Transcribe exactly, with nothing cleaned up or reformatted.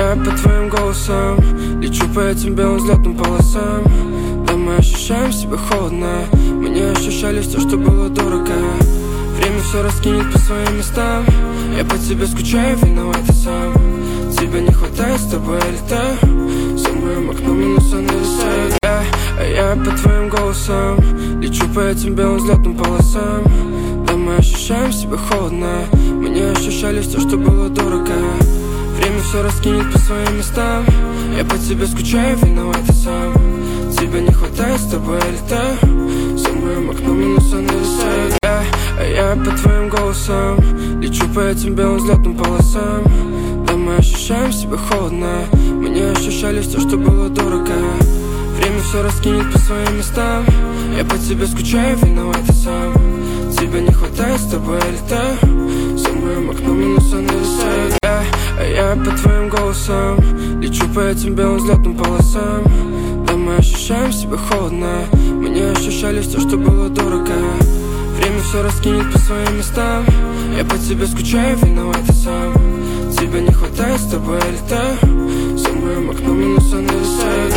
я по твоим голосам лечу по этим белым взлетным полосам. Да, мы ощущаем себя холодно, мы не ощущали все, что было дорого. Время все раскинет по своим местам. Я по тебе скучаю, виноват и сам. Тебя не хватает, с тобой я летаю. За моим окном минуса нависает. Я, а я по твоим голосам лечу по этим белым взлетным полосам. Да, мы ощущаем себя холодно, мы не ощущали все, что было дорого. Время все раскинет по своим местам. Я по тебе скучаю, виноват и сам. Тебя не хватает, с тобой я летаю. За моим окном минуса нависает. Я, а я по твоим голосам лечу по этим белым взлетным полосам. Да, мы ощущаем себя холодно, мы не ощущали все, что было дорого. Время все раскинет по своим местам. Я по тебе скучаю, виноват и сам. Тебя не хватает, с тобой я летаю. За моим окном минуса нависает. Я, а я по твоим голосам лечу по этим белым взлетным полосам. Да, мы ощущаем себя холодно, мы не ощущали все, что было дорого. Время все раскинет по своим местам. Я по тебе скучаю, виноват и сам. Тебя не хватает, с тобой я летаю. За моим окном минуса нависает.